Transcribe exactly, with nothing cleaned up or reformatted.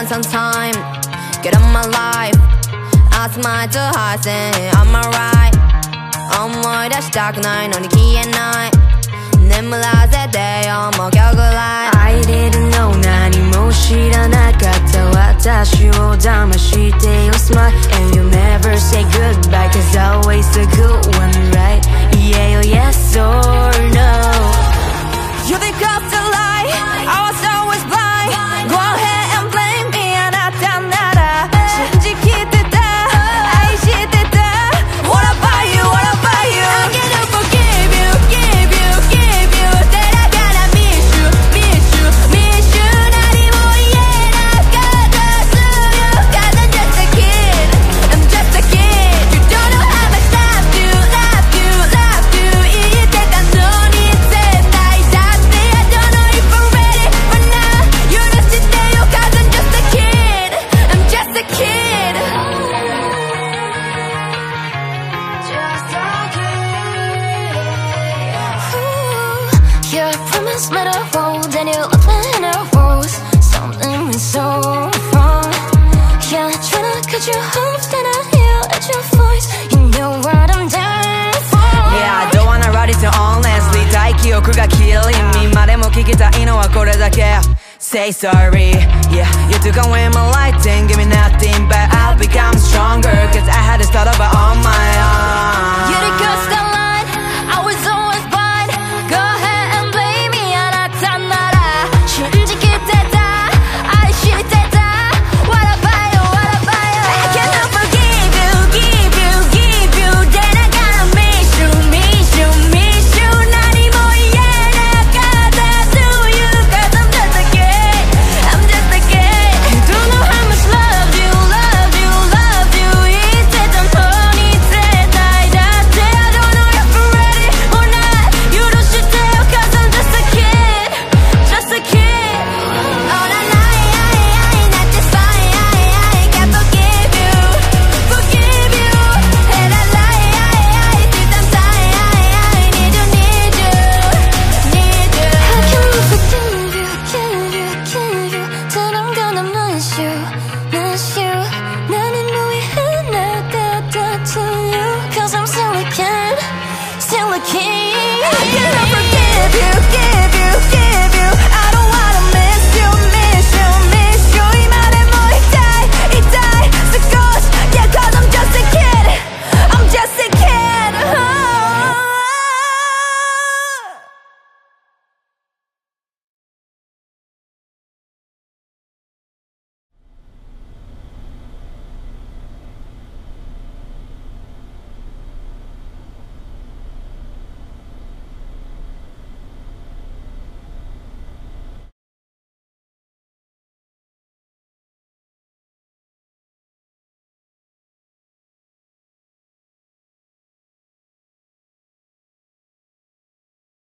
find some time, get on my life. I smile to high, say I'm alright. 思い出したくないのに消えない。眠らせてよもう今日ぐらい。 I didn't know 何も知らなかった私を騙してよ Smile and you never say goodbye Cause always a good one right Yeah or yes or no You think I still lie I was always blind Go ahead and blame me あなたなら信じきってた愛してた What about you What about you I can't forgive you Give you Give you That I gotta miss you Miss you Miss you 何も言えなかったする Cause I'm just a kid I'm just a kid You don't know how much love you Love you Love you 言ってたのに絶対だって I don't know if I'm ready But now 許してよ Cause I'm just a kid I'm just a kid Just a kid Ooh, Your promise made a hold And you left me in a rose Something went so wrong Yeah, trying to cut you off Then I hear at your voice You know what I'm down for Yeah, I don't wanna write it too honestly 大記憶が killing me までも聞きたいのはこれだけ Say sorry Yeah, you took away my light and give me nothing But I'll become stronger Cause I had to start over on my own You did cross the line I was always blind Go ahead and blame me あなたなら信じきってた愛してた What about you What about you I cannot forgive you Give you Give you Then I gotta miss you Miss you Miss you 何も言えなかった To you Cause I'm just a kid I'm just a kid You don't know how much love you Love you Love you 言ってたのに絶対だって I don't know if I'm ready or not 許してよ Cause I'm just a kid Just a kid All I know not just fine I can't forgive you Forgive you And I lie Sometimes I need you Need you Need you How can I forgive you, give you, give you Then I'm gonna miss you, miss you 나는 왜 나갔다 to you Cause I'm still a kid, still a kid I cannot forgive you